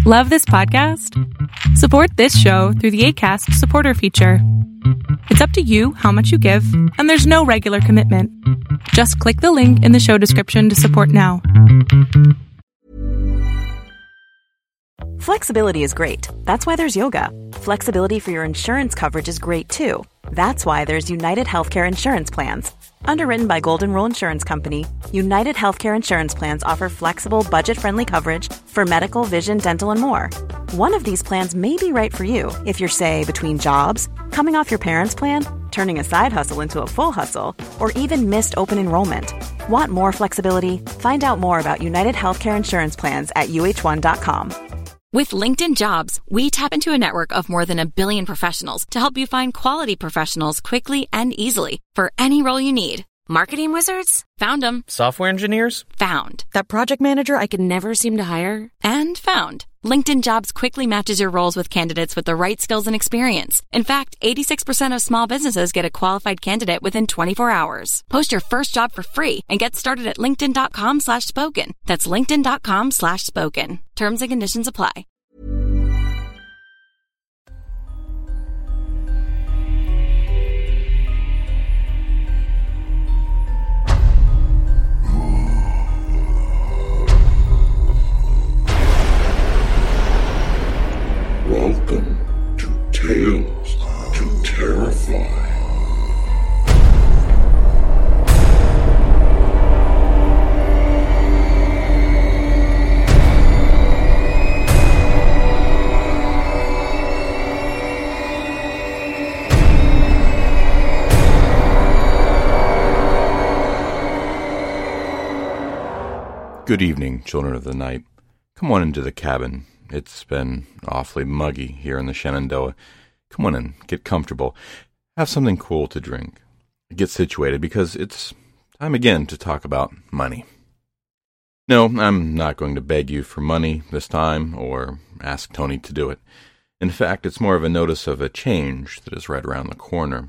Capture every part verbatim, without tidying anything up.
Love this podcast? Support this show through the Acast supporter feature. It's up to you how much you give, and there's no regular commitment. Just click the link in the show description to support now. Flexibility is great. That's why there's yoga. Flexibility for your insurance coverage is great too. That's why there's United Healthcare Insurance Plans. Underwritten by Golden Rule Insurance Company, United Healthcare Insurance Plans offer flexible, budget-friendly coverage for medical, vision, dental, and more. One of these plans may be right for you if you're, say, between jobs, coming off your parents' plan, turning a side hustle into a full hustle, or even missed open enrollment. Want more flexibility? Find out more about United Healthcare Insurance Plans at U H one dot com. With LinkedIn Jobs, we tap into a network of more than a billion professionals to help you find quality professionals quickly and easily for any role you need. Marketing wizards? Found them. Software engineers? Found. That project manager I could never seem to hire? And found. LinkedIn Jobs quickly matches your roles with candidates with the right skills and experience. In fact, eighty-six percent of small businesses get a qualified candidate within twenty-four hours. Post your first job for free and get started at linkedin.com slash spoken. That's linkedin.com slash spoken. Terms and conditions apply. Welcome to Tales to Terrify. Good evening, children of the night. Come on into the cabin. It's been awfully muggy here in the Shenandoah. Come on in, get comfortable, have something cool to drink. Get situated, because it's time again to talk about money. No, I'm not going to beg you for money this time, or ask Tony to do it. In fact, it's more of a notice of a change that is right around the corner.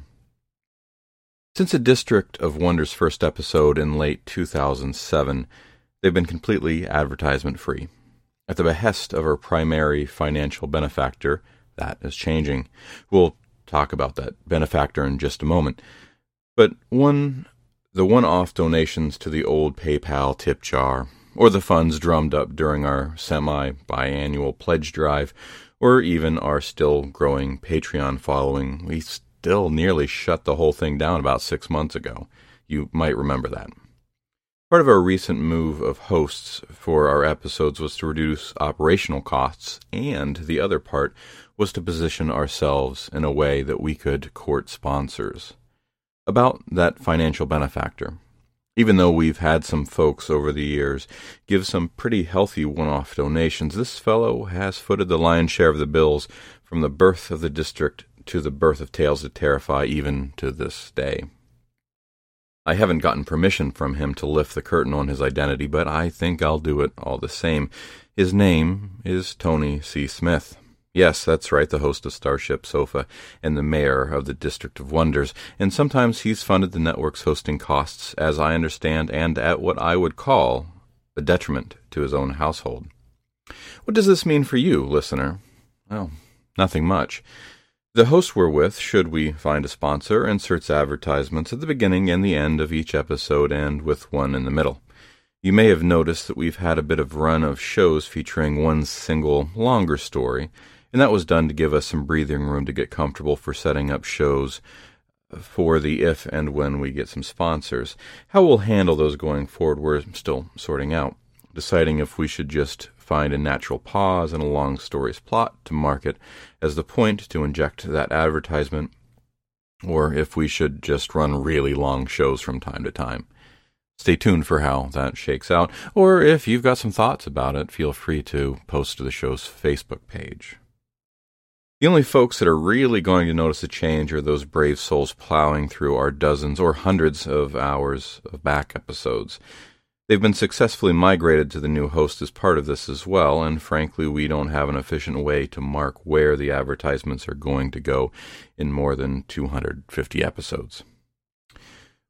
Since a District of Wonders first episode in late two thousand seven, they've been completely advertisement-free. At the behest of our primary financial benefactor, that is changing. We'll talk about that benefactor in just a moment. But one, the one-off donations to the old PayPal tip jar, or the funds drummed up during our semi-biannual pledge drive, or even our still-growing Patreon following, we still nearly shut the whole thing down about six months ago. You might remember that. Part of our recent move of hosts for our episodes was to reduce operational costs, and the other part was to position ourselves in a way that we could court sponsors. About that financial benefactor. Even though we've had some folks over the years give some pretty healthy one-off donations, this fellow has footed the lion's share of the bills from the birth of the district to the birth of Tales That Terrify, even to this day. I haven't gotten permission from him to lift the curtain on his identity, but I think I'll do it all the same. His name is Tony C. Smith. Yes, that's right, the host of Starship Sofa and the mayor of the District of Wonders, and sometimes he's funded the network's hosting costs, as I understand, and at what I would call a detriment to his own household. What does this mean for you, listener? Well, nothing much. The host we're with, should we find a sponsor, inserts advertisements at the beginning and the end of each episode, and with one in the middle. You may have noticed that we've had a bit of run of shows featuring one single, longer story, and that was done to give us some breathing room to get comfortable for setting up shows for the if and when we get some sponsors. How we'll handle those going forward, we're still sorting out, deciding if we should just find a natural pause in a long story's plot to market as the point to inject that advertisement, or if we should just run really long shows from time to time. Stay tuned for how that shakes out, or if you've got some thoughts about it, feel free to post to the show's Facebook page. The only folks that are really going to notice a change are those brave souls plowing through our dozens or hundreds of hours of back episodes. They've been successfully migrated to the new host as part of this as well, and frankly, we don't have an efficient way to mark where the advertisements are going to go in more than two hundred fifty episodes.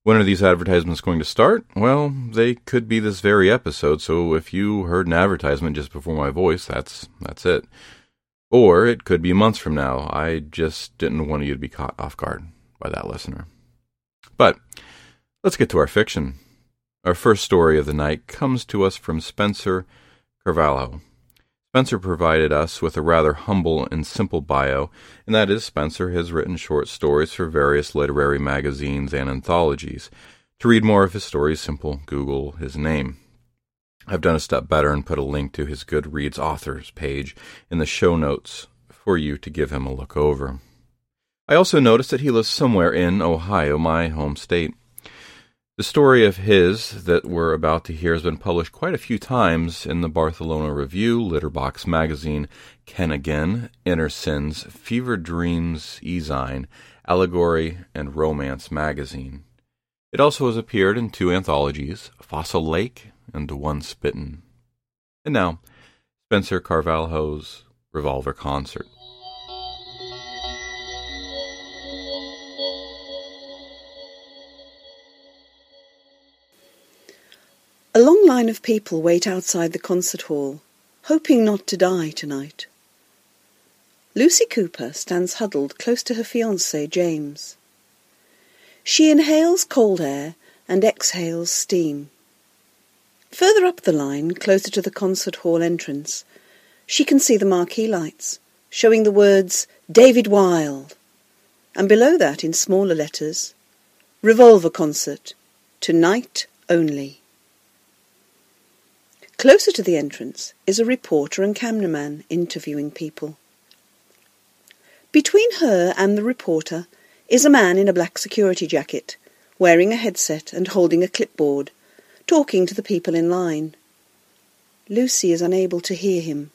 When are these advertisements going to start? Well, they could be this very episode, so if you heard an advertisement just before my voice, that's that's it. Or it could be months from now. I just didn't want you to be caught off guard by that, listener. But let's get to our fiction. Our first story of the night comes to us from Spencer Carvalho. Spencer provided us with a rather humble and simple bio, and that is Spencer has written short stories for various literary magazines and anthologies. To read more of his stories, simple Google his name. I've done a step better and put a link to his Goodreads authors page in the show notes for you to give him a look over. I also noticed that he lives somewhere in Ohio, my home state. The story of his that we're about to hear has been published quite a few times in the Barcelona Review, Litterbox Magazine, Ken Again, Inner Sins, Fever Dreams, E-Zine, Allegory, and Romance Magazine. It also has appeared in two anthologies, Fossil Lake and One Spittin'. And now, Spencer Carvalho's Revolver Concert. A long line of people wait outside the concert hall, hoping not to die tonight. Lucy Cooper stands huddled close to her fiancé, James. She inhales cold air and exhales steam. Further up the line, closer to the concert hall entrance, she can see the marquee lights, showing the words, David Wilde, and below that, in smaller letters, Revolver Concert, tonight only. Closer to the entrance is a reporter and cameraman interviewing people. Between her and the reporter is a man in a black security jacket, wearing a headset and holding a clipboard, talking to the people in line. Lucy is unable to hear him.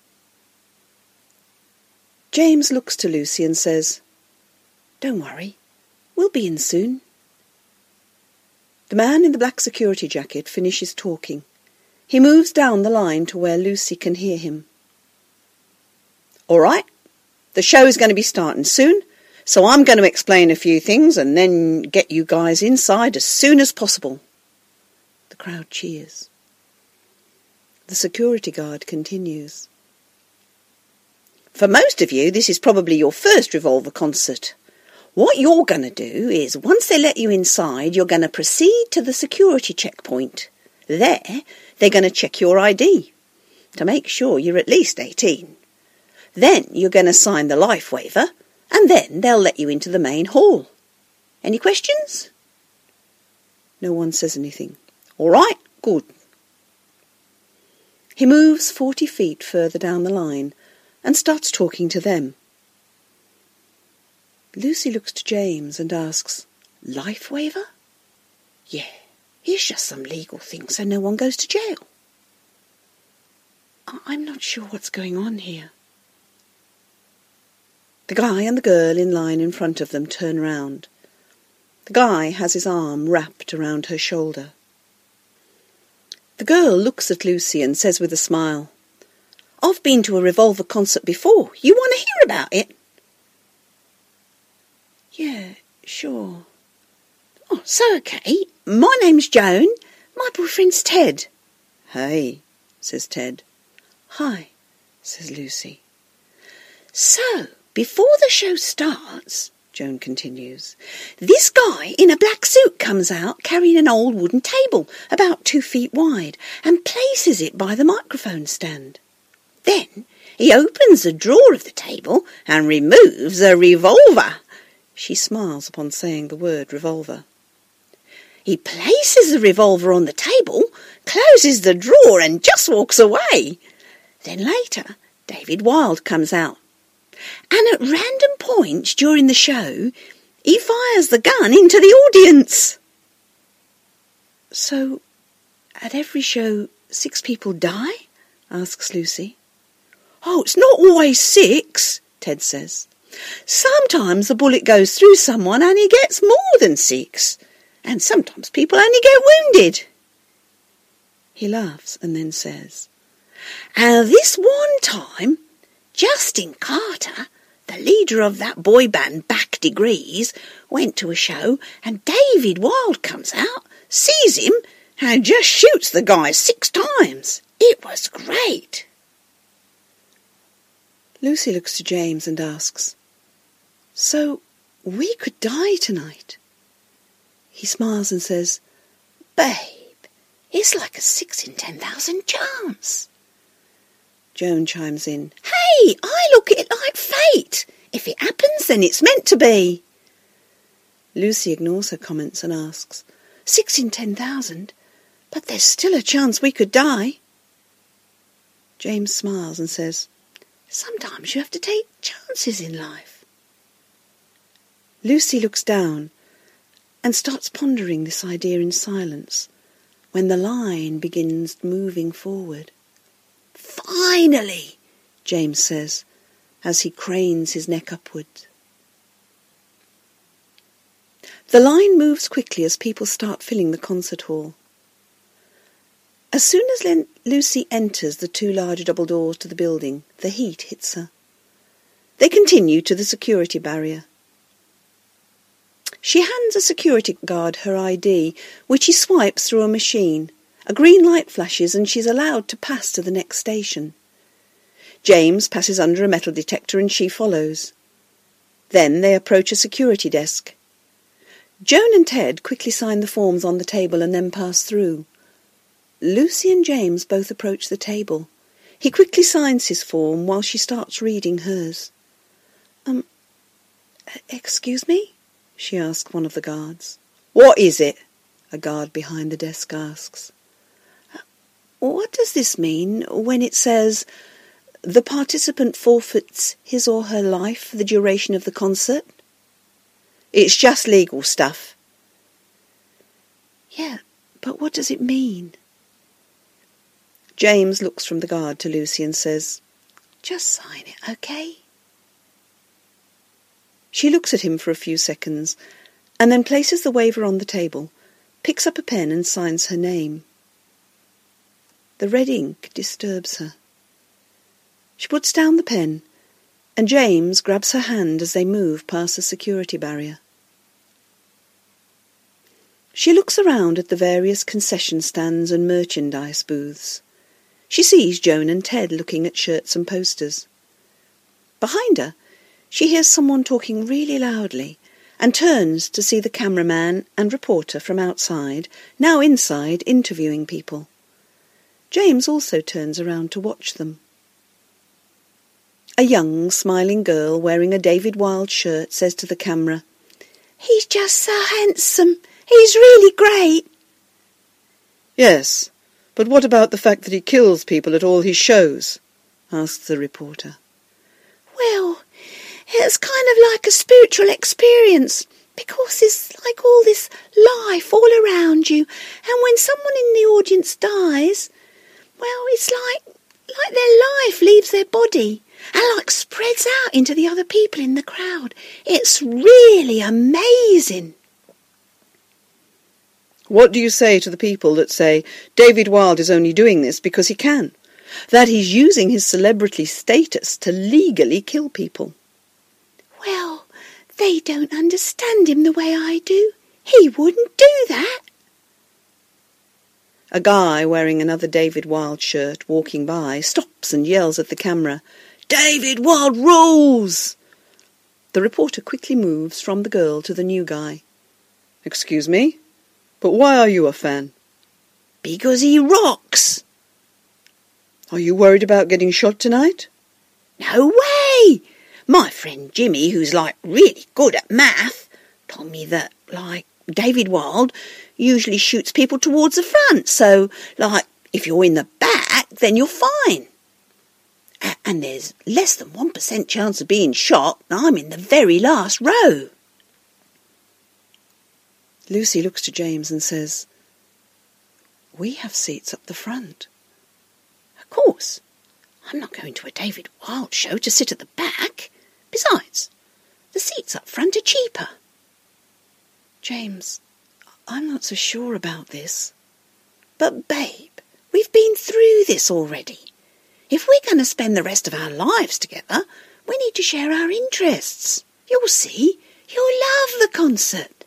James looks to Lucy and says, "Don't worry, we'll be in soon." The man in the black security jacket finishes talking. He moves down the line to where Lucy can hear him. "All right, the show is going to be starting soon, so I'm going to explain a few things and then get you guys inside as soon as possible." The crowd cheers. The security guard continues. "For most of you, this is probably your first Revolver concert. What you're going to do is, once they let you inside, you're going to proceed to the security checkpoint. There, they're going to check your I D to make sure you're at least eighteen. Then you're going to sign the life waiver, and then they'll let you into the main hall. Any questions?" No one says anything. "All right, good." He moves forty feet further down the line and starts talking to them. Lucy looks to James and asks, "Life waiver?" "Yeah. It's just some legal thing so no one goes to jail." "I'm not sure what's going on here." The guy and the girl in line in front of them turn round. The guy has his arm wrapped around her shoulder. The girl looks at Lucy and says with a smile, "I've been to a Revolver concert before. You want to hear about it?" "Yeah, sure." "Oh, so okay. My name's Joan. My boyfriend's Ted." "Hey," says Ted. "Hi," says Lucy. "So, before the show starts," Joan continues, "this guy in a black suit comes out carrying an old wooden table about two feet wide and places it by the microphone stand. Then he opens a drawer of the table and removes a revolver." She smiles upon saying the word revolver. "He places the revolver on the table, closes the drawer and just walks away. Then later, David Wilde comes out. And at random points during the show, he fires the gun into the audience." "So, at every show, six people die?" asks Lucy. "Oh, it's not always six," Ted says. "Sometimes the bullet goes through someone and he gets more than six. And sometimes people only get wounded." He laughs and then says, "And this one time, Justin Carter, The leader of that boy band, Back Degrees, went to a show and David Wilde comes out, sees him and just shoots the guy six times. It was great. Lucy looks to James and asks, "So we could die tonight?" He smiles and says, "Babe, it's like a six in ten thousand chance." Joan chimes in, "Hey, I look at it like fate. If it happens, then it's meant to be." Lucy ignores her comments and asks, Six in ten thousand? But there's still a chance we could die." James smiles and says, "Sometimes you have to take chances in life." Lucy looks down and starts pondering this idea in silence when the line begins moving forward. "Finally," James says as he cranes his neck upward. The line moves quickly as people start filling the concert hall. As soon as Len- Lucy enters the two large double doors to the building, the heat hits her. They continue to the security barrier. She hands a security guard her I D, which he swipes through a machine. A green light flashes and she's allowed to pass to the next station. James passes under a metal detector and she follows. Then they approach a security desk. Joan and Ted quickly sign the forms on the table and then pass through. Lucy and James both approach the table. He quickly signs his form while she starts reading hers. Um, excuse me? She asks one of the guards. "What is it?" A guard behind the desk asks. What does this mean when it says, "The participant forfeits his or her life for the duration of the concert"? "It's just legal stuff." Yeah, but what does it mean? James looks from the guard to Lucy and says, "Just sign it, okay?" She looks at him for a few seconds and then places the waiver on the table, picks up a pen and signs her name. The red ink disturbs her. She puts down the pen and James grabs her hand as they move past the security barrier. She looks around at the various concession stands and merchandise booths. She sees Joan and Ted looking at shirts and posters. Behind her, she hears someone talking really loudly and turns to see the cameraman and reporter from outside, now inside, interviewing people. James also turns around to watch them. A young, smiling girl wearing a David Wilde shirt says to the camera, "He's just so handsome. He's really great." "Yes, but what about the fact that he kills people at all his shows?" asks the reporter. "Well, it's kind of like a spiritual experience, because it's like all this life all around you, and when someone in the audience dies, well, it's like, like their life leaves their body and like spreads out into the other people in the crowd. It's really amazing." "What do you say to the people that say David Wilde is only doing this because he can, that he's using his celebrity status to legally kill people?" "Well, they don't understand him the way I do. He wouldn't do that." A guy wearing another David Wilde shirt walking by stops and yells at the camera, "David Wilde rules!" The reporter quickly moves from the girl to the new guy. "Excuse me, but why are you a fan?" "Because he rocks." "Are you worried about getting shot tonight?" "No way! My friend Jimmy, who's like really good at math, told me that, like, David Wilde usually shoots people towards the front, so, like, if you're in the back, then you're fine. A- and there's less than one percent chance of being shot, and I'm in the very last row." Lucy looks to James and says, "We have seats up the front." "Of course. I'm not going to a David Wilde show to sit at the back. Besides, the seats up front are cheaper." "James, I'm not so sure about this." "But, babe, we've been through this already. If we're going to spend the rest of our lives together, We need to share our interests. You'll see. You'll love the concert.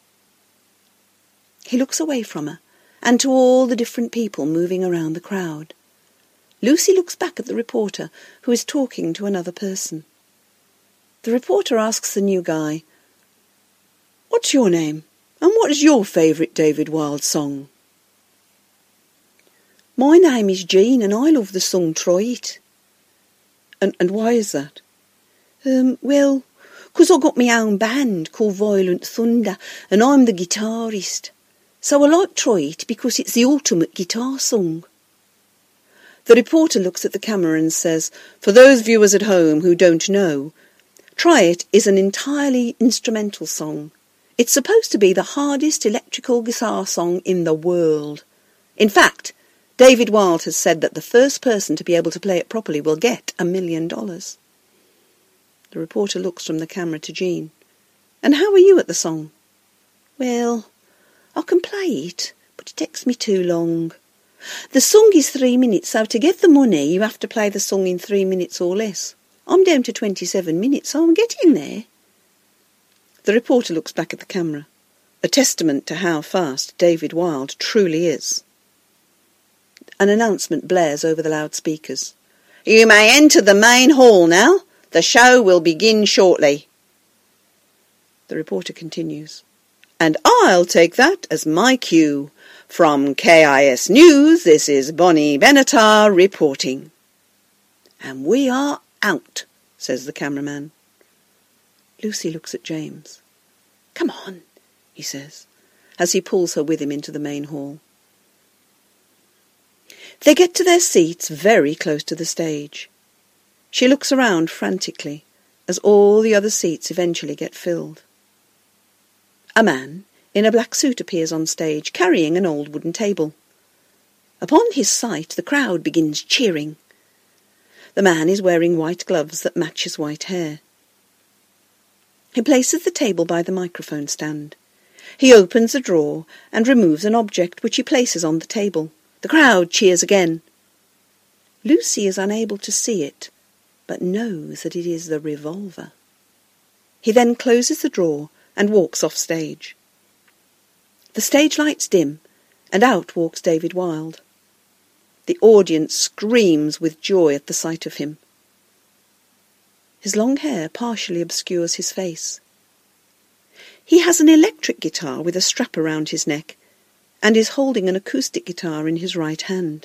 He looks away from her and to all the different people moving around the crowd. Lucy looks back at the reporter, who is talking to another person. The reporter asks the new guy, "What's your name? And what is your favourite David Wilde song?" "My name is Jean and I love the song Try It." And, and why is that? Um, well, 'cause I got my own band called Violent Thunder and I'm the guitarist. So I like Try It because it's the ultimate guitar song. The reporter looks at the camera and says, "For those viewers at home who don't know, Try It is an entirely instrumental song. It's supposed to be the hardest electrical guitar song in the world. In fact, David Wilde has said that the first person to be able to play it properly will get a million dollars." The reporter looks from the camera to Jean. "And how are you at the song?" "Well, I can play it, but it takes me too long. The song is three minutes, so to get the money you have to play the song in three minutes or less. I'm down to twenty-seven minutes, so I'm getting there." The reporter looks back at the camera, a testament to how fast David Wilde truly is. An announcement blares over the loudspeakers. "You may enter the main hall now. The show will begin shortly." The reporter continues, "And I'll take that as my cue. From K I S News, this is Bonnie Benatar reporting." "And we are out," says the cameraman. Lucy looks at James. "Come on," he says, as he pulls her with him into the main hall. They get to their seats very close to the stage. She looks around frantically as all the other seats eventually get filled. A man in a black suit appears on stage, carrying an old wooden table. Upon his sight, the crowd begins cheering. The man is wearing white gloves that match his white hair. He places the table by the microphone stand. He opens a drawer and removes an object which he places on the table. The crowd cheers again. Lucy is unable to see it, but knows that it is the revolver. He then closes the drawer and walks off stage. The stage lights dim, and out walks David Wilde. The audience screams with joy at the sight of him. His long hair partially obscures his face. He has an electric guitar with a strap around his neck, and is holding an acoustic guitar in his right hand.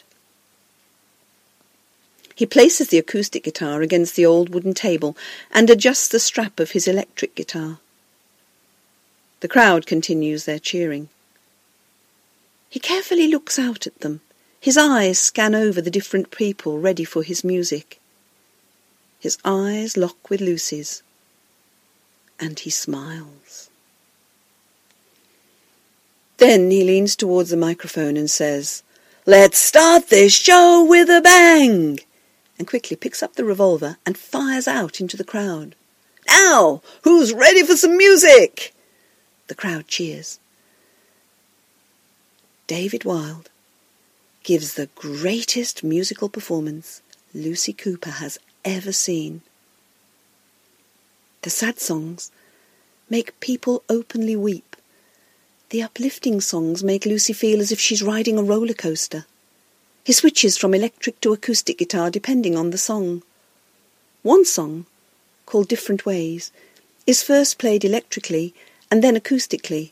He places the acoustic guitar against the old wooden table and adjusts the strap of his electric guitar. The crowd continues their cheering. He carefully looks out at them. His eyes scan over the different people ready for his music. His eyes lock with Lucy's, and he smiles. Then he leans towards the microphone and says, "Let's start this show with a bang!" and quickly picks up the revolver and fires out into the crowd. "Now, who's ready for some music?" The crowd cheers. David Wilde gives the greatest musical performance Lucy Cooper has ever seen. The sad songs make people openly weep. The uplifting songs make Lucy feel as if she's riding a roller coaster. He switches from electric to acoustic guitar depending on the song. One song, called Different Ways, is first played electrically and then acoustically.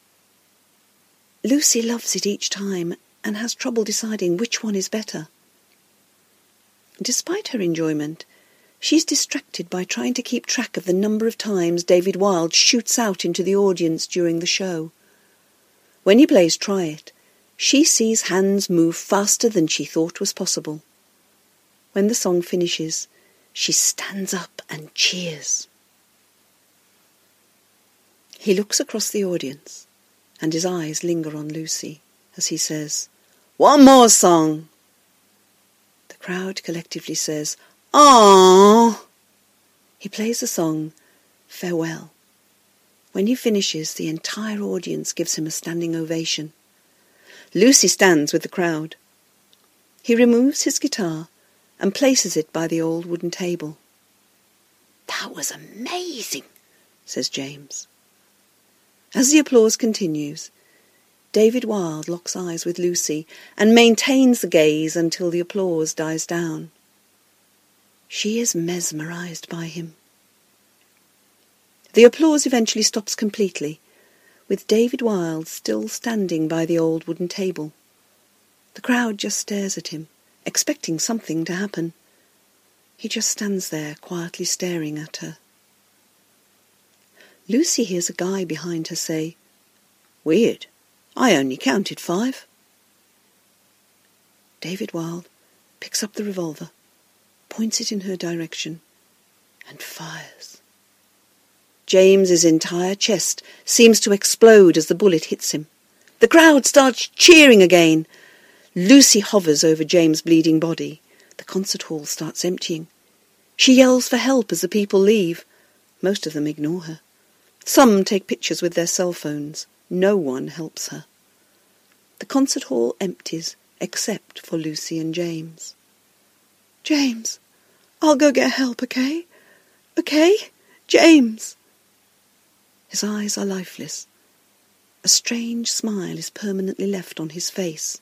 Lucy loves it each time and has trouble deciding which one is better. Despite her enjoyment, she's distracted by trying to keep track of the number of times David Wilde shoots out into the audience during the show. When he plays Try It, she sees hands move faster than she thought was possible. When the song finishes, she stands up and cheers. He looks across the audience, and his eyes linger on Lucy as he says, "One more song." The crowd collectively says, "Aww." He plays the song, Farewell. When he finishes, the entire audience gives him a standing ovation. Lucy stands with the crowd. He removes his guitar and places it by the old wooden table. "That was amazing," says James. As the applause continues, David Wilde locks eyes with Lucy and maintains the gaze until the applause dies down. She is mesmerised by him. The applause eventually stops completely, with David Wilde still standing by the old wooden table. The crowd just stares at him, expecting something to happen. He just stands there, quietly staring at her. Lucy hears a guy behind her say, "Weird. I only counted five." David Wilde picks up the revolver, points it in her direction, and fires. James's entire chest seems to explode as the bullet hits him. The crowd starts cheering again. Lucy hovers over James' bleeding body. The concert hall starts emptying. She yells for help as the people leave. Most of them ignore her. Some take pictures with their cell phones. No one helps her. The concert hall empties, except for Lucy and James. "James, I'll go get help, okay? Okay? James!" His eyes are lifeless. A strange smile is permanently left on his face.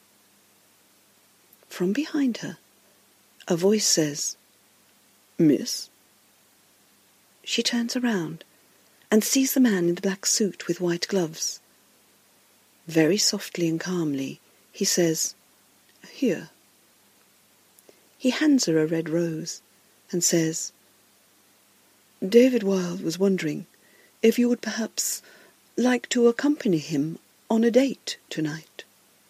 From behind her, a voice says, "Miss?" She turns around and sees the man in the black suit with white gloves. Very softly and calmly, he says, "Here." He hands her a red rose and says, "David Wilde was wondering if you would perhaps like to accompany him on a date tonight."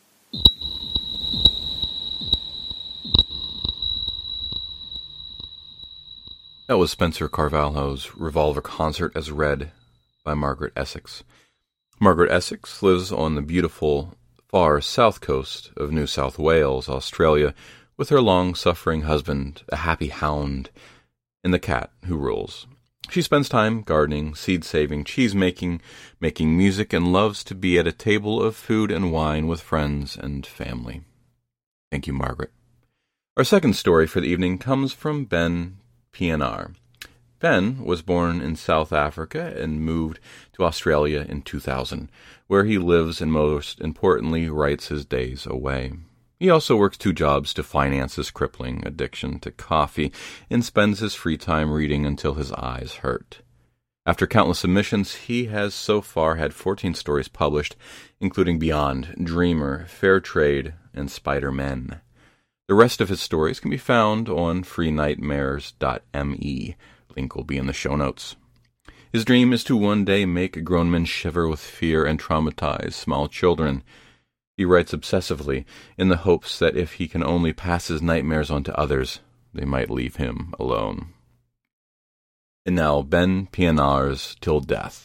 That was Spencer Carvalho's Revolver Concert as read by Margaret Essex. Margaret Essex lives on the beautiful far south coast of New South Wales, Australia, with her long-suffering husband, a happy hound, and the cat who rules. She spends time gardening, seed-saving, cheese-making, making music, and loves to be at a table of food and wine with friends and family. Thank you, Margaret. Our second story for the evening comes from Ben P N R. Ben was born in South Africa and moved to Australia in two thousand, where he lives and most importantly writes his days away. He also works two jobs to finance his crippling addiction to coffee and spends his free time reading until his eyes hurt. After countless submissions, he has so far had fourteen stories published, including Beyond, Dreamer, Fair Trade, and Spider-Men. The rest of his stories can be found on free nightmares dot me. Link will be in the show notes. His dream is to one day make grown men shiver with fear and traumatize small children. He writes obsessively in the hopes that if he can only pass his nightmares on to others, they might leave him alone. And now, Ben P N R's Till Death.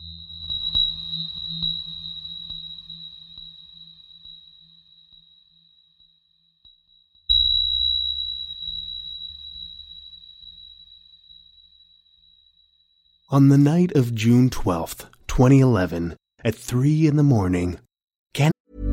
On the night of June twelfth, twenty eleven, at three in the morning, Ken...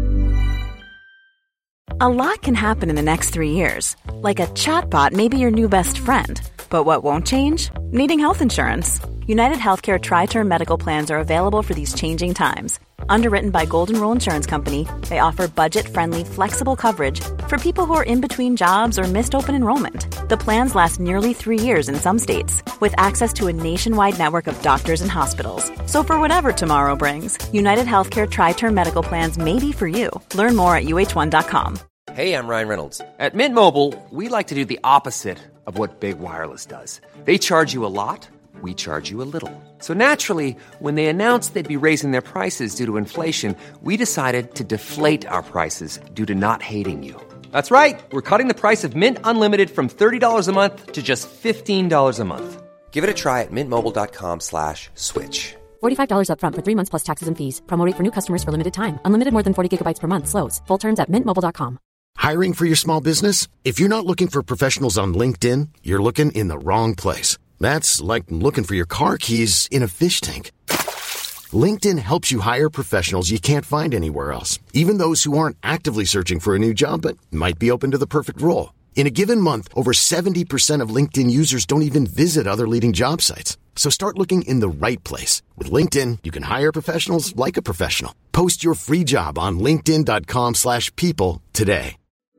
A lot can happen in the next three years. Like a chatbot may be your new best friend. But what won't change? Needing health insurance. United Healthcare Tri-Term Medical Plans are available for these changing times. Underwritten by Golden Rule Insurance Company, they offer budget-friendly, flexible coverage for people who are in between jobs or missed open enrollment. The plans last nearly three years in some states, with access to a nationwide network of doctors and hospitals. So for whatever tomorrow brings, United Healthcare Tri-Term Medical Plans may be for you. Learn more at U H one dot com. Hey, I'm Ryan Reynolds. At Mint Mobile, we like to do the opposite of what Big Wireless does. They charge you a lot. We charge you a little. So naturally, when they announced they'd be raising their prices due to inflation, we decided to deflate our prices due to not hating you. That's right. We're cutting the price of Mint Unlimited from thirty dollars a month to just fifteen dollars a month. Give it a try at mintmobile.com slash switch. forty-five dollars up front for three months plus taxes and fees. Promo rate for new customers for limited time. Unlimited more than forty gigabytes per month. Slows full terms at mint mobile dot com. Hiring for your small business? If you're not looking for professionals on LinkedIn, you're looking in the wrong place. That's like looking for your car keys in a fish tank. LinkedIn helps you hire professionals you can't find anywhere else, even those who aren't actively searching for a new job but might be open to the perfect role. In a given month, over seventy percent of LinkedIn users don't even visit other leading job sites. So start looking in the right place. With LinkedIn, you can hire professionals like a professional. Post your free job on linkedin.com slash people today.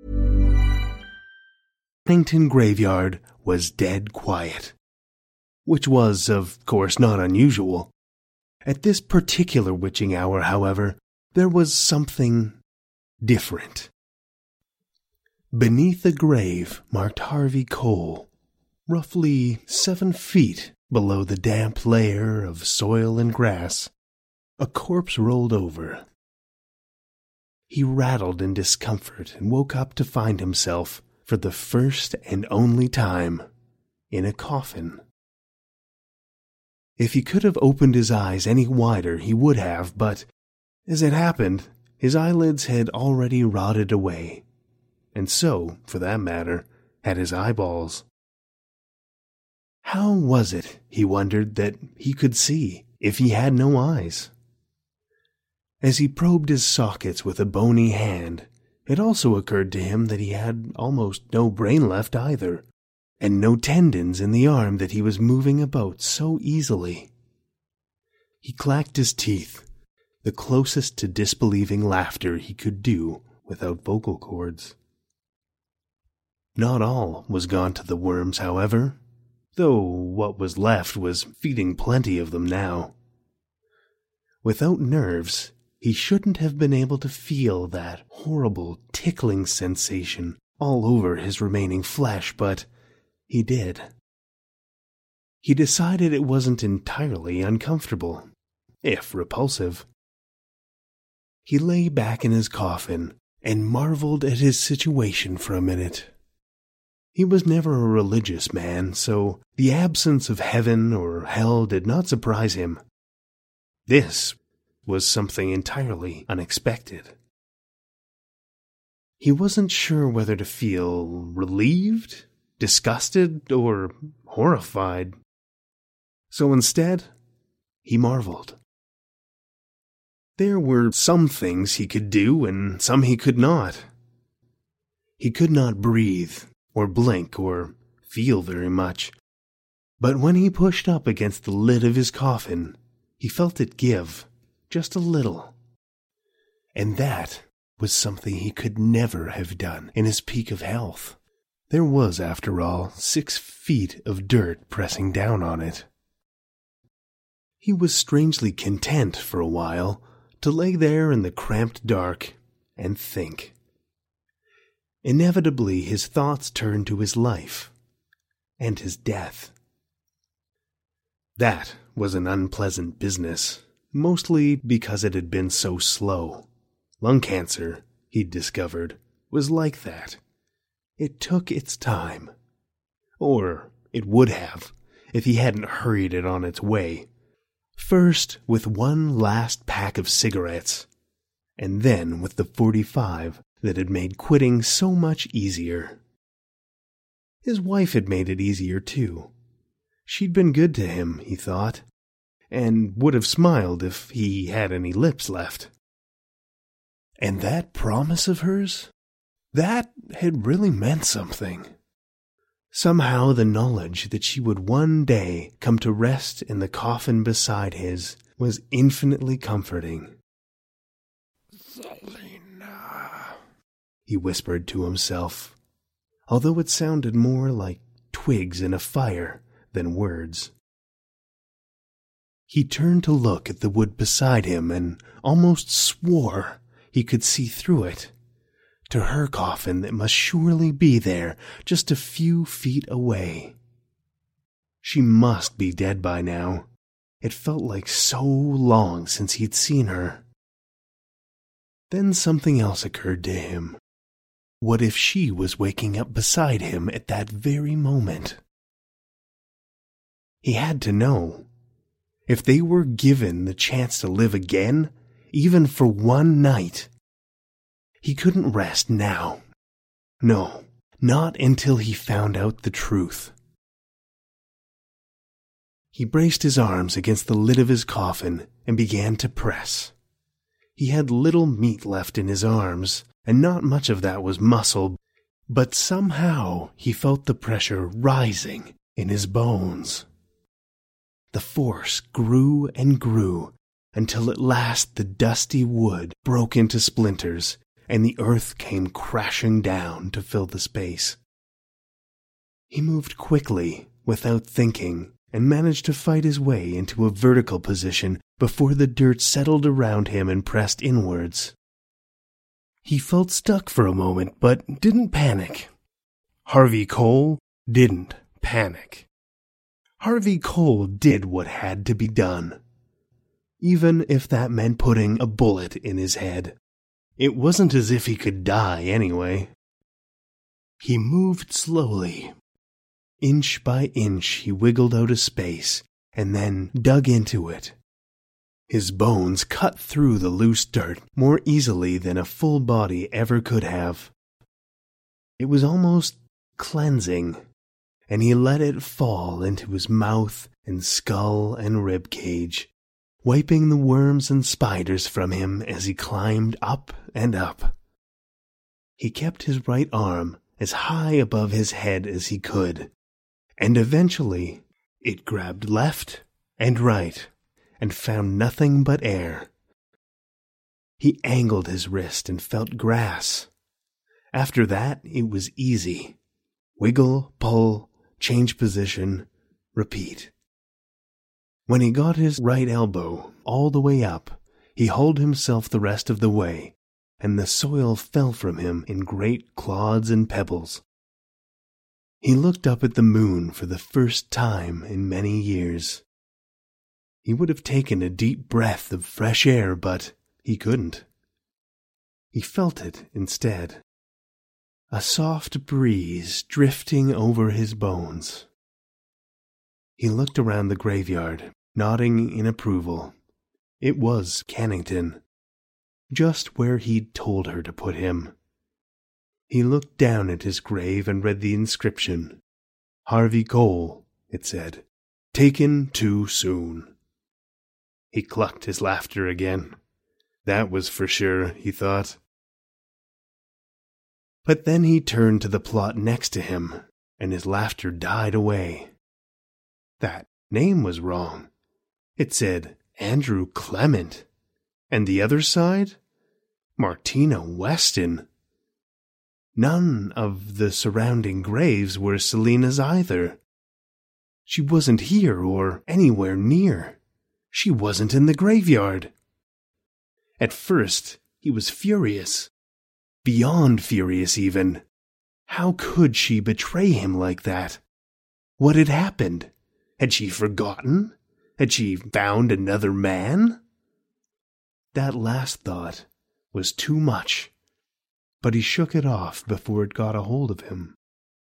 Pennington graveyard was dead quiet, which was, of course, not unusual. At this particular witching hour, however, there was something different. Beneath the grave marked Harvey Cole, roughly seven feet below the damp layer of soil and grass. A corpse rolled over. He rattled in discomfort and woke up to find himself, for the first and only time, in a coffin. If he could have opened his eyes any wider, he would have, but, as it happened, his eyelids had already rotted away. And so, for that matter, had his eyeballs. How was it, he wondered, that he could see if he had no eyes? As he probed his sockets with a bony hand, it also occurred to him that he had almost no brain left either, and no tendons in the arm that he was moving about so easily. He clacked his teeth, the closest to disbelieving laughter he could do without vocal cords. Not all was gone to the worms, however, though what was left was feeding plenty of them now. Without nerves, he shouldn't have been able to feel that horrible tickling sensation all over his remaining flesh, but he did. He decided it wasn't entirely uncomfortable, if repulsive. He lay back in his coffin and marveled at his situation for a minute. He was never a religious man, so the absence of heaven or hell did not surprise him. This was something entirely unexpected. He wasn't sure whether to feel relieved, disgusted, or horrified. So instead, he marveled. There were some things he could do and some he could not. He could not breathe, or blink, or feel very much. But when he pushed up against the lid of his coffin, he felt it give, just a little. And that was something he could never have done in his peak of health. There was, after all, six feet of dirt pressing down on it. He was strangely content for a while to lay there in the cramped dark and think. Inevitably, his thoughts turned to his life and his death. That was an unpleasant business, mostly because it had been so slow. Lung cancer, he'd discovered, was like that. It took its time. Or it would have, if he hadn't hurried it on its way. First with one last pack of cigarettes, and then with the forty-five that had made quitting so much easier. His wife had made it easier, too. She'd been good to him, he thought, and would have smiled if he had any lips left. And that promise of hers? That had really meant something. Somehow the knowledge that she would one day come to rest in the coffin beside his was infinitely comforting. Selina, he whispered to himself, although it sounded more like twigs in a fire than words. He turned to look at the wood beside him and almost swore he could see through it, to her coffin that must surely be there just a few feet away. She must be dead by now. It felt like so long since he'd seen her. Then something else occurred to him. What if she was waking up beside him at that very moment? He had to know. If they were given the chance to live again, even for one night, he couldn't rest now. No, not until he found out the truth. He braced his arms against the lid of his coffin and began to press. He had little meat left in his arms, and not much of that was muscle. But somehow he felt the pressure rising in his bones. The force grew and grew until at last the dusty wood broke into splinters and the earth came crashing down to fill the space. He moved quickly, without thinking, and managed to fight his way into a vertical position before the dirt settled around him and pressed inwards. He felt stuck for a moment, but didn't panic. Harvey Cole didn't panic. Harvey Cole did what had to be done, even if that meant putting a bullet in his head. It wasn't as if he could die anyway. He moved slowly. Inch by inch he wiggled out a space and then dug into it. His bones cut through the loose dirt more easily than a full body ever could have. It was almost cleansing, and he let it fall into his mouth and skull and rib cage, wiping the worms and spiders from him as he climbed up and up. He kept his right arm as high above his head as he could, and eventually it grabbed left and right and found nothing but air. He angled his wrist and felt grass. After that, it was easy. Wiggle, pull, change position, repeat. When he got his right elbow all the way up, he hauled himself the rest of the way, and the soil fell from him in great clods and pebbles. He looked up at the moon for the first time in many years. He would have taken a deep breath of fresh air, but he couldn't. He felt it instead. A soft breeze drifting over his bones. He looked around the graveyard, nodding in approval. It was Cannington, just where he'd told her to put him. He looked down at his grave and read the inscription. Harvey Cole, it said. Taken too soon. He clucked his laughter again. That was for sure, he thought. But then he turned to the plot next to him, and his laughter died away. That name was wrong. It said Andrew Clement. And the other side? Martina Weston. None of the surrounding graves were Selina's either. She wasn't here or anywhere near. She wasn't in the graveyard. At first, he was furious. Beyond furious, even. How could she betray him like that? What had happened? Had she forgotten? Had she found another man? That last thought was too much, but he shook it off before it got a hold of him.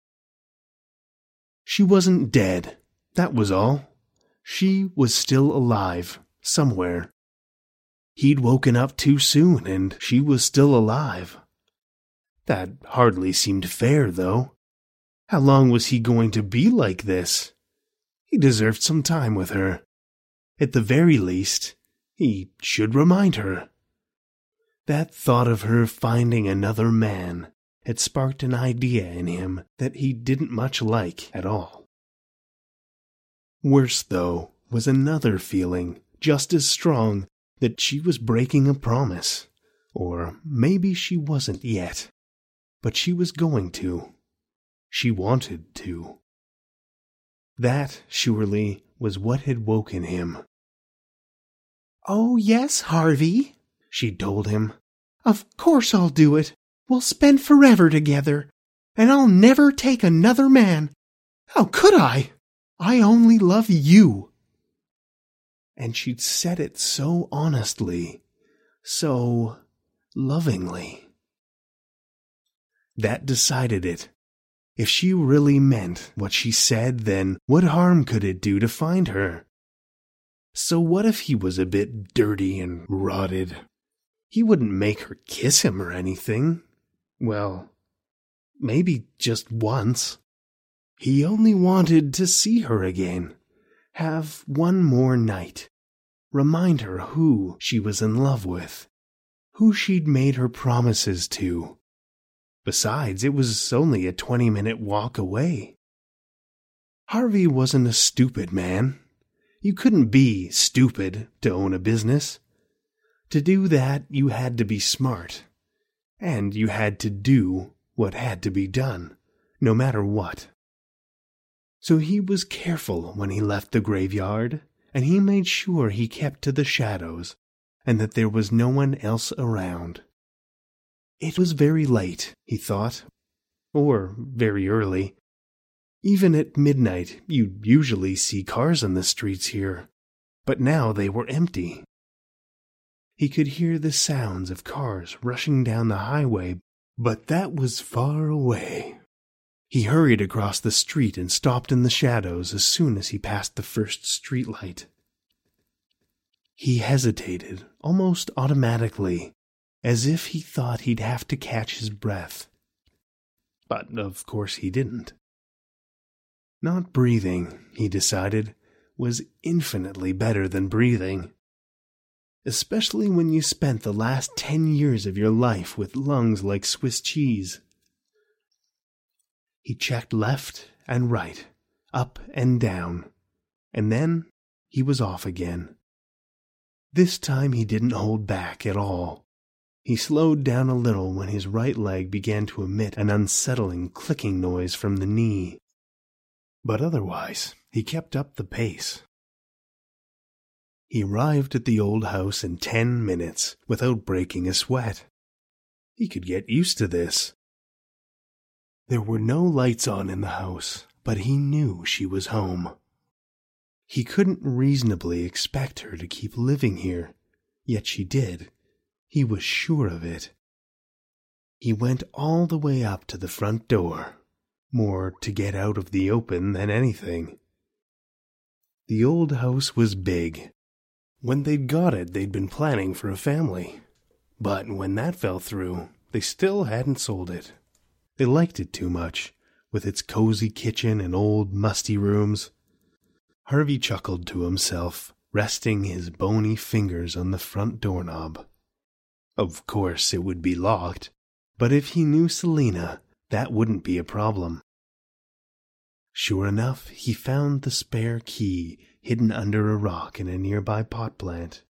She wasn't dead, that was all. She was still alive, somewhere. He'd woken up too soon, and she was still alive. That hardly seemed fair, though. How long was he going to be like this? He deserved some time with her. At the very least, he should remind her. That thought of her finding another man had sparked an idea in him that he didn't much like at all. Worse, though, was another feeling, just as strong, that she was breaking a promise. Or maybe she wasn't yet. But she was going to. She wanted to. That, surely, was what had woken him. "Oh, yes, Harvey," she told him. "Of course I'll do it. We'll spend forever together. And I'll never take another man. How could I? I only love you." And she'd said it so honestly, so lovingly. That decided it. If she really meant what she said, then what harm could it do to find her? So what if he was a bit dirty and rotted? He wouldn't make her kiss him or anything. Well, maybe just once. He only wanted to see her again. Have one more night. Remind her who she was in love with. Who she'd made her promises to. Besides, it was only a twenty-minute walk away. Harvey wasn't a stupid man. You couldn't be stupid to own a business. To do that, you had to be smart. And you had to do what had to be done, no matter what. So he was careful when he left the graveyard, and he made sure he kept to the shadows, and that there was no one else around. It was very late, he thought, or very early. Even at midnight, you'd usually see cars on the streets here, but now they were empty. He could hear the sounds of cars rushing down the highway, but that was far away. He hurried across the street and stopped in the shadows as soon as he passed the first streetlight. He hesitated, almost automatically, as if he thought he'd have to catch his breath. But of course he didn't. Not breathing, he decided, was infinitely better than breathing. Especially when you spent the last ten years of your life with lungs like Swiss cheese. He checked left and right, up and down, and then he was off again. This time he didn't hold back at all. He slowed down a little when his right leg began to emit an unsettling clicking noise from the knee. But otherwise, he kept up the pace. He arrived at the old house in ten minutes without breaking a sweat. He could get used to this. There were no lights on in the house, but he knew she was home. He couldn't reasonably expect her to keep living here, yet she did. He was sure of it. He went all the way up to the front door, more to get out of the open than anything. The old house was big. When they'd got it, they'd been planning for a family. But when that fell through, they still hadn't sold it. They liked it too much, with its cozy kitchen and old musty rooms. Harvey chuckled to himself, resting his bony fingers on the front doorknob. Of course it would be locked, but if he knew Selina, that wouldn't be a problem. Sure enough, he found the spare key hidden under a rock in a nearby pot plant.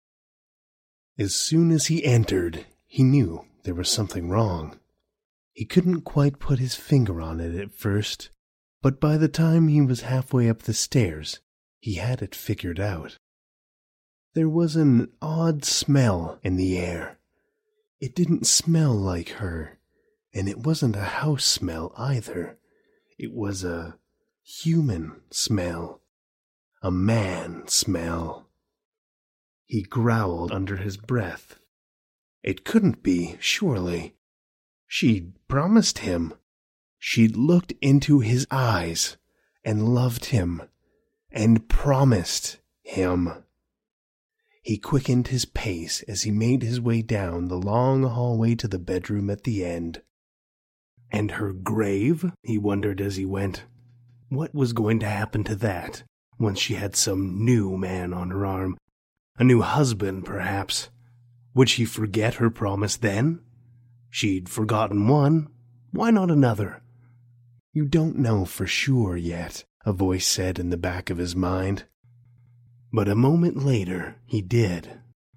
As soon as he entered, he knew there was something wrong. He couldn't quite put his finger on it at first, but by the time he was halfway up the stairs, he had it figured out. There was an odd smell in the air. It didn't smell like her, and it wasn't a house smell either. It was a human smell, a man smell. He growled under his breath. It couldn't be, surely. She'd promised him. She'd looked into his eyes and loved him and promised him. He quickened his pace as he made his way down the long hallway to the bedroom at the end. And her grave, he wondered as he went. What was going to happen to that once she had some new man on her arm? A new husband, perhaps. Would she forget her promise then? She'd forgotten one. Why not another? You don't know for sure yet, a voice said in the back of his mind. But a moment later, he did.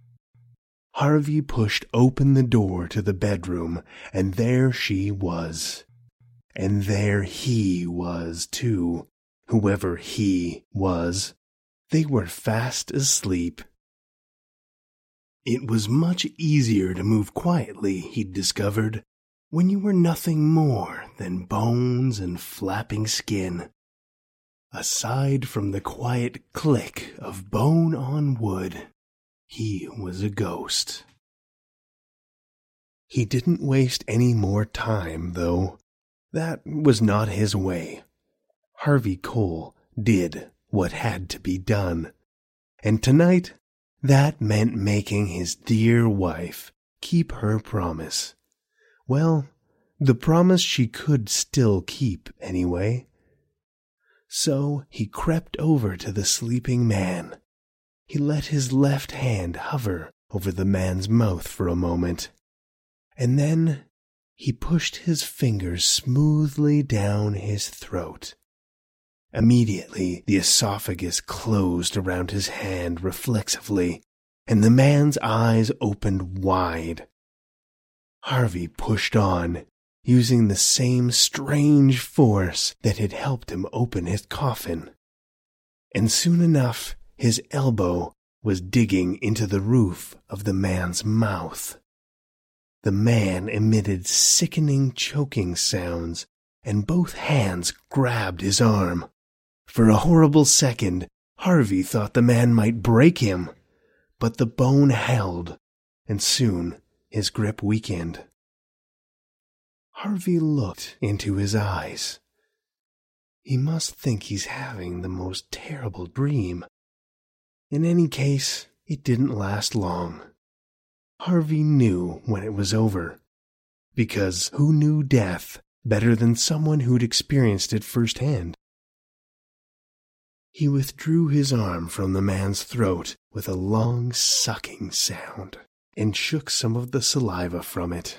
Harvey pushed open the door to the bedroom, and there she was. And there he was, too, whoever he was. They were fast asleep. It was much easier to move quietly, he'd discovered, when you were nothing more than bones and flapping skin. Aside from the quiet click of bone on wood, he was a ghost. He didn't waste any more time, though. That was not his way. Harvey Cole did what had to be done. And tonight, that meant making his dear wife keep her promise. Well, the promise she could still keep, anyway. So he crept over to the sleeping man. He let his left hand hover over the man's mouth for a moment, and then He pushed his fingers smoothly down his throat. Immediately, the esophagus closed around his hand reflexively, and the man's eyes opened wide. Harvey pushed on, using the same strange force that had helped him open his coffin. And soon enough, his elbow was digging into the roof of the man's mouth. The man emitted sickening choking sounds, and both hands grabbed his arm. For a horrible second, Harvey thought the man might break him, but the bone held, and soon his grip weakened. Harvey looked into his eyes. He must think he's having the most terrible dream. In any case, it didn't last long. Harvey knew when it was over, because who knew death better than someone who'd experienced it firsthand? He withdrew his arm from the man's throat with a long sucking sound and shook some of the saliva from it.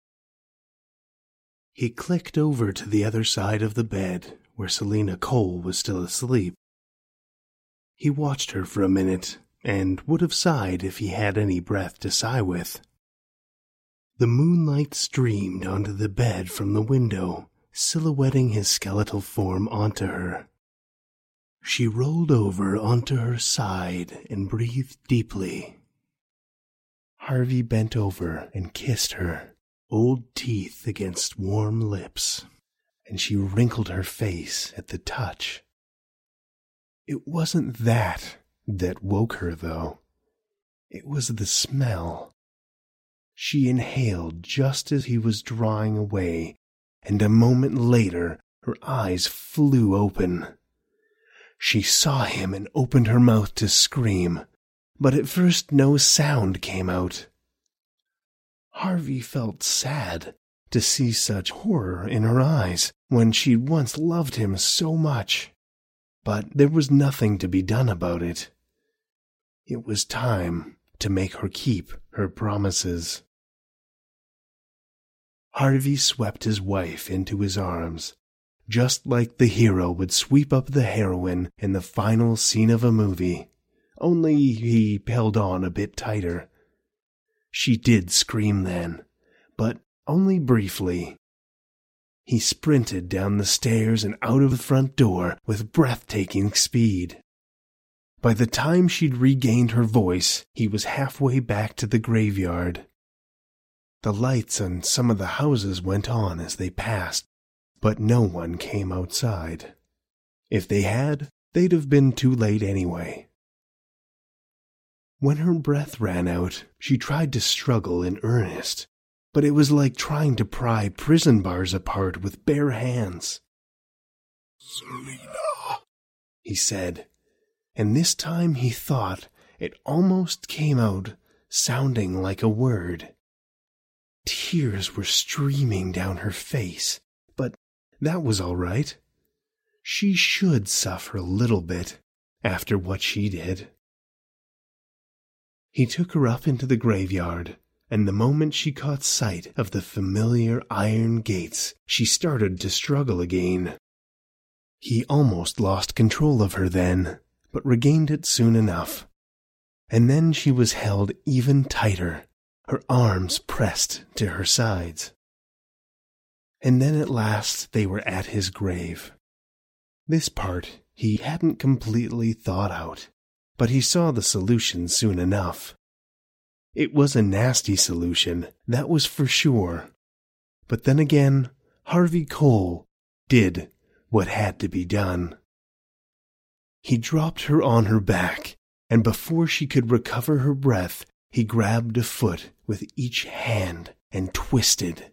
He clicked over to the other side of the bed where Selina Cole was still asleep. He watched her for a minute and would have sighed if he had any breath to sigh with. The moonlight streamed onto the bed from the window, silhouetting his skeletal form onto her. She rolled over onto her side and breathed deeply. Harvey bent over and kissed her, old teeth against warm lips, and she wrinkled her face at the touch. It wasn't that that woke her, though. It was the smell. She inhaled just as he was drawing away, and a moment later her eyes flew open. She saw him and opened her mouth to scream, but at first no sound came out. Harvey felt sad to see such horror in her eyes when she'd once loved him so much. But there was nothing to be done about it. It was time to make her keep her promises. Harvey swept his wife into his arms, just like the hero would sweep up the heroine in the final scene of a movie, only he held on a bit tighter. She did scream then, but only briefly. He sprinted down the stairs and out of the front door with breathtaking speed. By the time she'd regained her voice, he was halfway back to the graveyard. The lights on some of the houses went on as they passed, but no one came outside. If they had, they'd have been too late anyway. When her breath ran out, she tried to struggle in earnest, but it was like trying to pry prison bars apart with bare hands. "Selina," he said, and this time he thought it almost came out sounding like a word. Tears were streaming down her face, but that was all right. She should suffer a little bit after what she did. He took her up into the graveyard, and the moment she caught sight of the familiar iron gates, she started to struggle again. He almost lost control of her then, but regained it soon enough. And then she was held even tighter, her arms pressed to her sides. And then at last they were at his grave. This part he hadn't completely thought out, but he saw the solution soon enough. It was a nasty solution, that was for sure. But then again, Harvey Cole did what had to be done. He dropped her on her back, and before she could recover her breath, he grabbed a foot with each hand and twisted.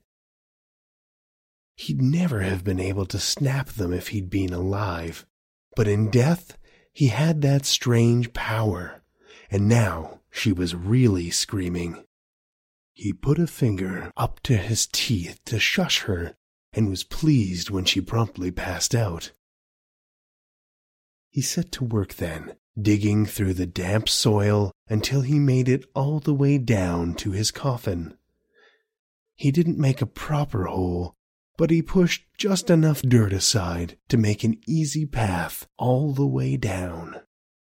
He'd never have been able to snap them if he'd been alive, but in death he had that strange power, and now she was really screaming. He put a finger up to his teeth to shush her, and was pleased when she promptly passed out. He set to work then, digging through the damp soil until he made it all the way down to his coffin. He didn't make a proper hole, but he pushed just enough dirt aside to make an easy path all the way down.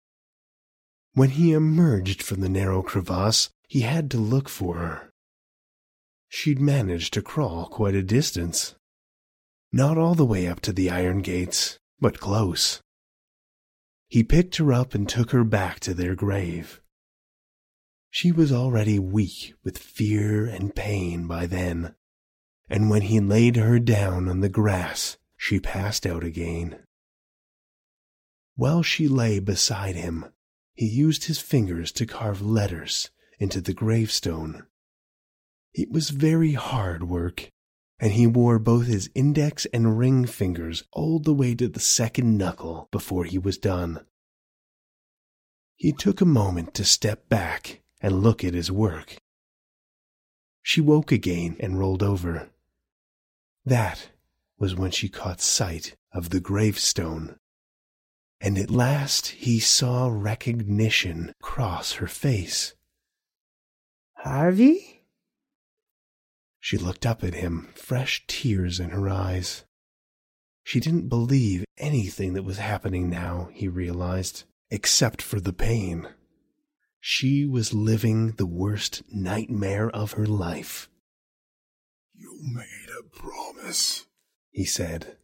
When he emerged from the narrow crevasse, he had to look for her. She'd managed to crawl quite a distance. Not all the way up to the iron gates, but close. He picked her up and took her back to their grave. She was already weak with fear and pain by then, and when he laid her down on the grass, she passed out again. While she lay beside him, he used his fingers to carve letters into the gravestone. It was very hard work, and he wore both his index and ring fingers all the way to the second knuckle before he was done. He took a moment to step back and look at his work. She woke again and rolled over. That was when she caught sight of the gravestone, and at last he saw recognition cross her face. "Harvey?" She looked up at him, fresh tears in her eyes. She didn't believe anything that was happening now, he realized, except for the pain. She was living the worst nightmare of her life. "You made a promise," he said.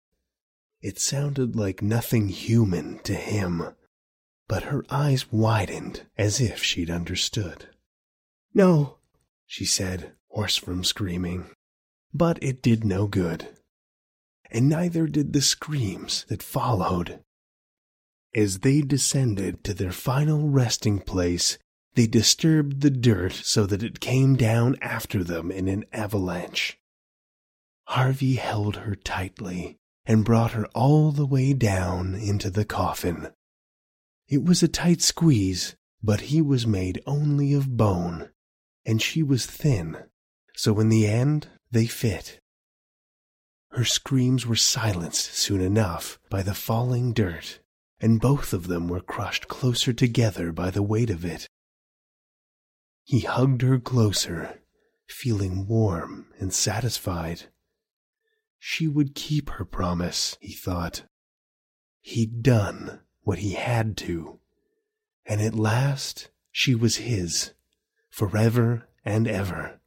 It sounded like nothing human to him, but her eyes widened as if she'd understood. "No," she said, hoarse from screaming. But it did no good, and neither did the screams that followed. As they descended to their final resting place, they disturbed the dirt so that it came down after them in an avalanche. Harvey held her tightly and brought her all the way down into the coffin. It was a tight squeeze, but he was made only of bone, and she was thin, so in the end they fit. Her screams were silenced soon enough by the falling dirt, and both of them were crushed closer together by the weight of it. He hugged her closer, feeling warm and satisfied. She would keep her promise, he thought. He'd done what he had to, and at last she was his, forever and ever.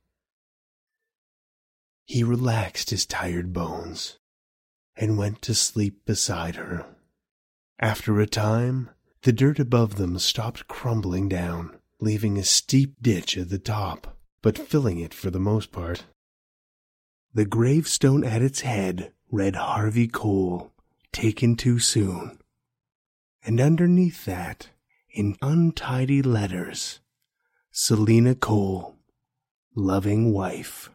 He relaxed his tired bones and went to sleep beside her. After a time, the dirt above them stopped crumbling down, leaving a steep ditch at the top, but filling it for the most part. The gravestone at its head read Harvey Cole, taken too soon. And underneath that, in untidy letters, Selina Cole, loving wife.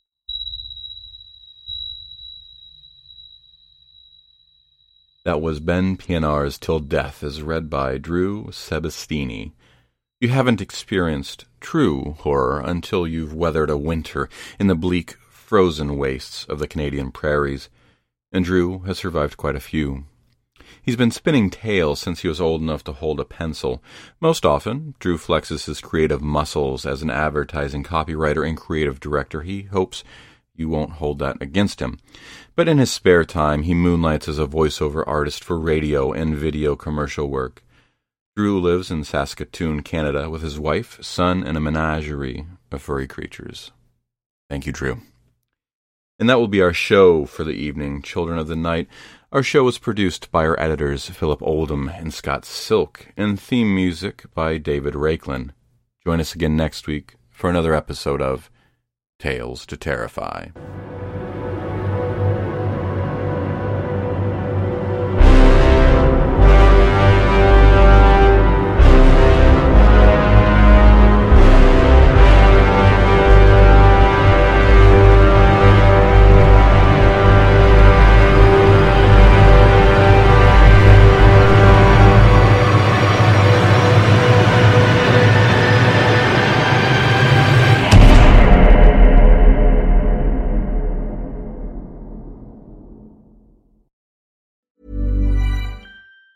That was Ben Pianar's Till Death, as read by Drew Sebastini. You haven't experienced true horror until you've weathered a winter in the bleak, frozen wastes of the Canadian prairies, and Drew has survived quite a few. He's been spinning tales since he was old enough to hold a pencil. Most often, Drew flexes his creative muscles as an advertising copywriter and creative director. He hopes you won't hold that against him. But in his spare time, he moonlights as a voiceover artist for radio and video commercial work. Drew lives in Saskatoon, Canada, with his wife, son, and a menagerie of furry creatures. Thank you, Drew. And that will be our show for the evening, Children of the Night. Our show was produced by our editors, Philip Oldham and Scott Silk, and theme music by David Rakelin. Join us again next week for another episode of Tales to Terrify.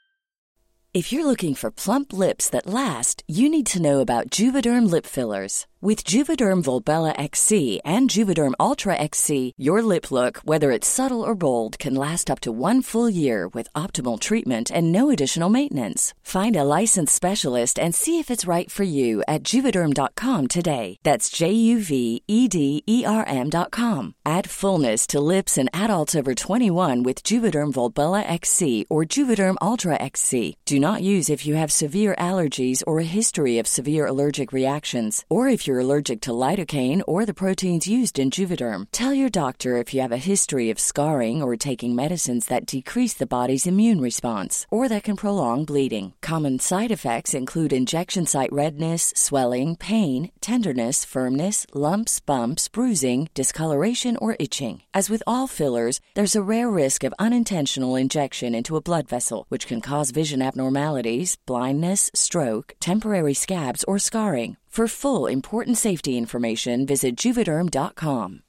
If you're looking for plump lips that last, you need to know about Juvederm lip fillers. With Juvederm Volbella X C and Juvederm Ultra X C, your lip look, whether it's subtle or bold, can last up to one full year with optimal treatment and no additional maintenance. Find a licensed specialist and see if it's right for you at Juvederm dot com today. That's J U V E D E R M dot com. Add fullness to lips in adults over twenty-one with Juvederm Volbella X C or Juvederm Ultra X C. Do not use if you have severe allergies or a history of severe allergic reactions, or if you're allergic to lidocaine or the proteins used in Juvederm. Tell your doctor if you have a history of scarring or taking medicines that decrease the body's immune response or that can prolong bleeding. Common side effects include injection site redness, swelling, pain, tenderness, firmness, lumps, bumps, bruising, discoloration, or itching. As with all fillers, there's a rare risk of unintentional injection into a blood vessel, which can cause vision abnormalities, blindness, stroke, temporary scabs, or scarring. For full, important safety information, visit Juvederm dot com.